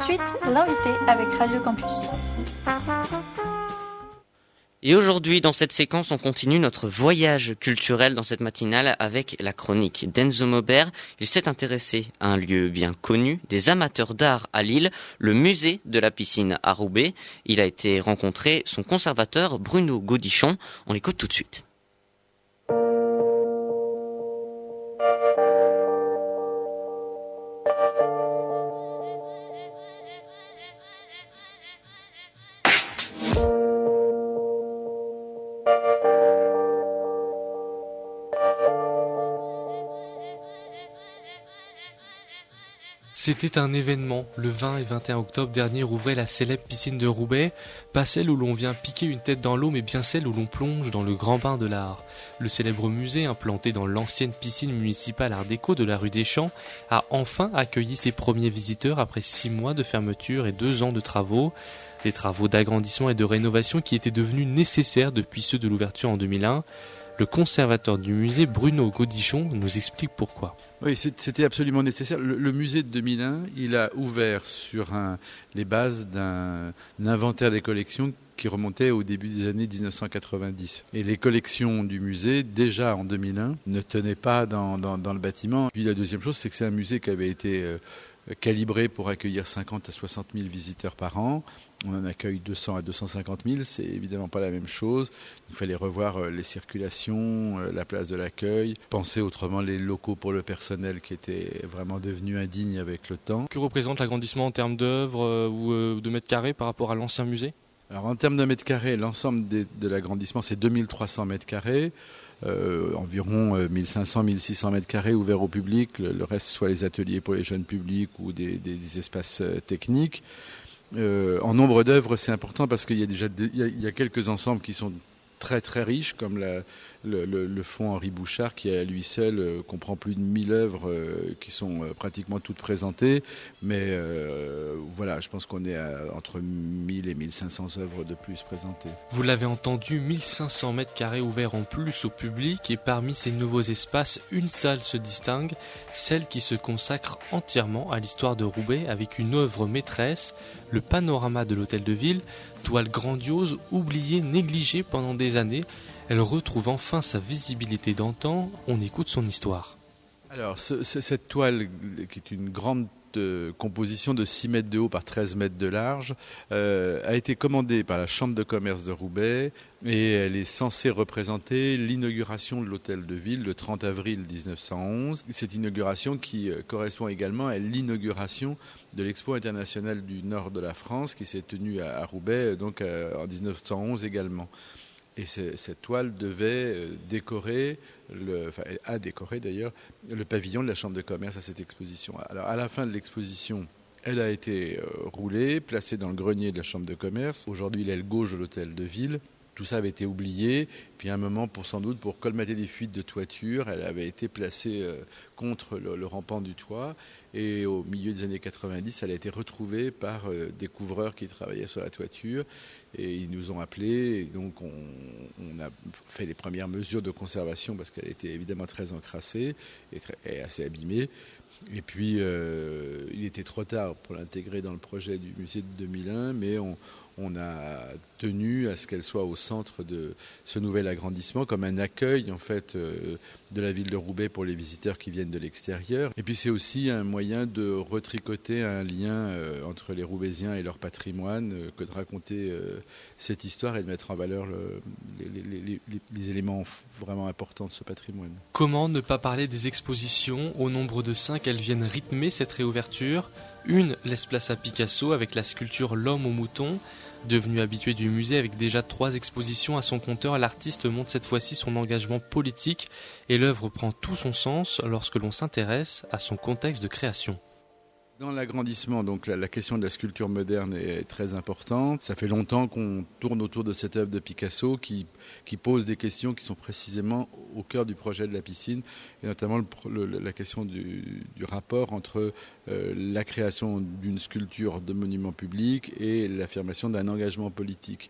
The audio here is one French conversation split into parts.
de suite, l'invité avec Radio Campus. Et aujourd'hui, dans cette séquence, on continue notre voyage culturel dans cette matinale avec la chronique d'Enzo Maubert. Il s'est intéressé à un lieu bien connu des amateurs d'art à Lille, le musée de la piscine à Roubaix. Il a été rencontré son conservateur Bruno Gaudichon. On l'écoute tout de suite. C'était un événement. Le 20 et 21 octobre dernier rouvrait la célèbre piscine de Roubaix, pas celle où l'on vient piquer une tête dans l'eau, mais bien celle où l'on plonge dans le grand bain de l'art. Le célèbre musée, implanté dans l'ancienne piscine municipale Art déco de la rue des Champs, a enfin accueilli ses premiers visiteurs après 6 mois de fermeture et 2 ans de travaux. Des travaux d'agrandissement et de rénovation qui étaient devenus nécessaires depuis ceux de l'ouverture en 2001. Le conservateur du musée, Bruno Gaudichon, nous explique pourquoi. Oui, c'était absolument nécessaire. Le musée de 2001, il a ouvert sur les bases d'un inventaire des collections qui remontait au début des années 1990. Et les collections du musée, déjà en 2001, ne tenaient pas dans le bâtiment. Puis la deuxième chose, c'est que c'est un musée qui avait été calibré pour accueillir 50 à 60 000 visiteurs par an. On en accueille 200 à 250 000, c'est évidemment pas la même chose. Il fallait revoir les circulations, la place de l'accueil, penser autrement les locaux pour le personnel qui étaient vraiment devenus indignes avec le temps. Que représente l'agrandissement en termes d'œuvres ou de mètres carrés par rapport à l'ancien musée ? Alors en termes de mètres carrés, l'ensemble de l'agrandissement, c'est 2300 mètres carrés. Environ 1500-1600 mètres carrés ouverts au public, le reste soit les ateliers pour les jeunes publics ou des espaces techniques. En nombre d'œuvres, c'est important parce qu'il y a déjà il y a quelques ensembles qui sont très très riches, comme le fonds Henri Bouchard, qui à lui seul comprend plus de 1000 œuvres qui sont pratiquement toutes présentées. Mais voilà, je pense qu'on est entre 1000 et 1500 œuvres de plus présentées. Vous l'avez entendu, 1500 mètres carrés ouverts en plus au public, et parmi ces nouveaux espaces, une salle se distingue, celle qui se consacre entièrement à l'histoire de Roubaix avec une œuvre maîtresse, le panorama de l'hôtel de ville, toile grandiose, oubliée, négligée pendant des années. Elle retrouve enfin sa visibilité d'antan. On écoute son histoire. Alors, cette toile, qui est une grande composition de 6 mètres de haut par 13 mètres de large, a été commandée par la Chambre de commerce de Roubaix et elle est censée représenter l'inauguration de l'hôtel de ville le 30 avril 1911. Cette inauguration qui correspond également à l'inauguration de l'Expo internationale du nord de la France qui s'est tenue à Roubaix donc en 1911 également. Et cette toile devait décorer, a décoré d'ailleurs, le pavillon de la Chambre de commerce à cette exposition. Alors à la fin de l'exposition, elle a été roulée, placée dans le grenier de la Chambre de commerce. Aujourd'hui, l'aile gauche de l'hôtel de ville. Tout ça avait été oublié. Puis à un moment, sans doute pour colmater des fuites de toiture, elle avait été placée contre le rampant du toit. Et au milieu des années 90, elle a été retrouvée par des couvreurs qui travaillaient sur la toiture. Et ils nous ont appelés. Et donc on a fait les premières mesures de conservation parce qu'elle était évidemment très encrassée et assez abîmée. Et puis, il était trop tard pour l'intégrer dans le projet du musée de 2001, mais on a tenu à ce qu'elle soit au centre de ce nouvel agrandissement, comme un accueil en fait de la ville de Roubaix pour les visiteurs qui viennent de l'extérieur. Et puis c'est aussi un moyen de retricoter un lien entre les Roubaisiens et leur patrimoine, que de raconter cette histoire et de mettre en valeur les éléments vraiment importants de ce patrimoine. Comment ne pas parler des expositions? Au nombre de 5, elles viennent rythmer cette réouverture. Une laisse place à Picasso avec la sculpture L'homme au mouton. Devenu habitué du musée avec déjà 3 expositions à son compteur, l'artiste montre cette fois-ci son engagement politique et l'œuvre prend tout son sens lorsque l'on s'intéresse à son contexte de création. Dans l'agrandissement, donc la question de la sculpture moderne est très importante. Ça fait longtemps qu'on tourne autour de cette œuvre de Picasso qui pose des questions qui sont précisément au cœur du projet de la piscine, et notamment la question du rapport entre la création d'une sculpture de monument public et l'affirmation d'un engagement politique.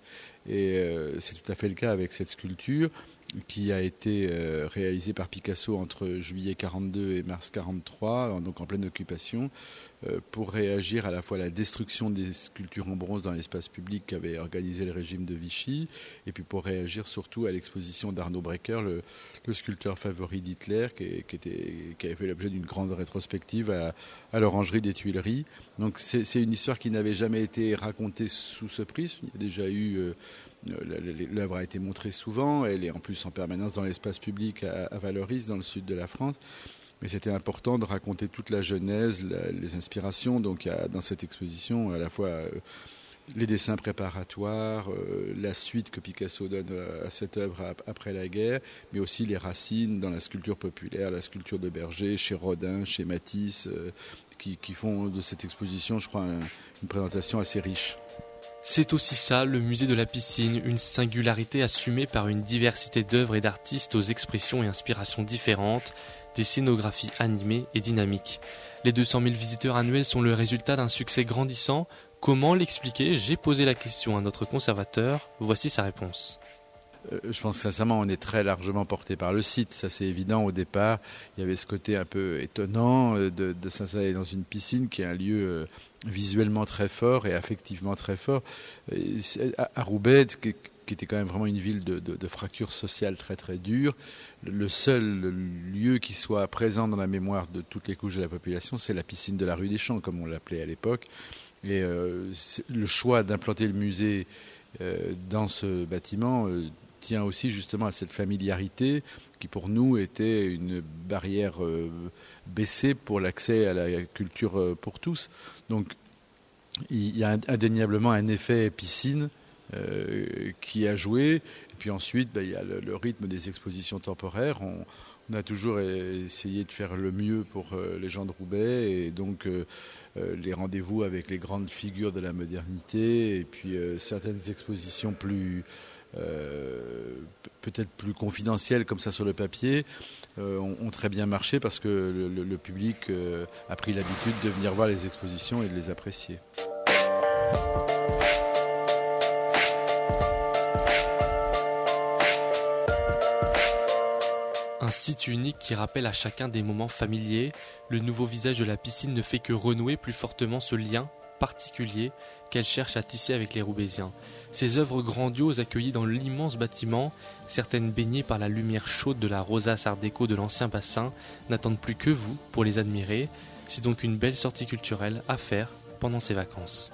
Et c'est tout à fait le cas avec cette sculpture qui a été réalisée par Picasso entre juillet 42 et mars 43, donc en pleine occupation, pour réagir à la fois à la destruction des sculptures en bronze dans l'espace public qu'avait organisé le régime de Vichy, et puis pour réagir surtout à l'exposition d'Arno Breker, le sculpteur favori d'Hitler, qui avait fait l'objet d'une grande rétrospective à l'Orangerie des Tuileries. Donc c'est une histoire qui n'avait jamais été racontée sous ce prisme. Il y a déjà eu... L'œuvre a été montrée souvent, elle est en plus en permanence dans l'espace public à Vallauris, dans le sud de la France. Mais c'était important de raconter toute la genèse, les inspirations. Donc il y a dans cette exposition à la fois les dessins préparatoires, la suite que Picasso donne à cette œuvre après la guerre, mais aussi les racines dans la sculpture populaire, la sculpture de Berger, chez Rodin, chez Matisse, qui font de cette exposition, je crois, une présentation assez riche. C'est aussi ça, le musée de la piscine, une singularité assumée par une diversité d'œuvres et d'artistes aux expressions et inspirations différentes, des scénographies animées et dynamiques. Les 200 000 visiteurs annuels sont le résultat d'un succès grandissant. Comment l'expliquer ? J'ai posé la question à notre conservateur. Voici sa réponse. Je pense que sincèrement, on est très largement porté par le site. Ça, c'est évident. Au départ, il y avait ce côté un peu étonnant de s'installer dans une piscine qui est un lieu visuellement très fort et affectivement très fort. Et à Roubaix, qui était quand même vraiment une ville de fracture sociale très très dure, le seul lieu qui soit présent dans la mémoire de toutes les couches de la population, c'est la piscine de la rue des Champs, comme on l'appelait à l'époque. Et le choix d'implanter le musée dans ce bâtiment tient aussi justement à cette familiarité qui pour nous était une barrière baissée pour l'accès à la culture pour tous. Donc il y a indéniablement un effet piscine qui a joué. Et puis ensuite, il y a le rythme des expositions temporaires. On a toujours essayé de faire le mieux pour les gens de Roubaix, et donc les rendez-vous avec les grandes figures de la modernité, et puis certaines expositions peut-être plus confidentielles comme ça sur le papier, ont très bien marché parce que le public a pris l'habitude de venir voir les expositions et de les apprécier. Un site unique qui rappelle à chacun des moments familiers, le nouveau visage de la piscine ne fait que renouer plus fortement ce lien particulier qu'elle cherche à tisser avec les Roubaisiens. Ces œuvres grandioses accueillies dans l'immense bâtiment, certaines baignées par la lumière chaude de la rosace art déco de l'ancien bassin, n'attendent plus que vous pour les admirer. C'est donc une belle sortie culturelle à faire pendant ces vacances.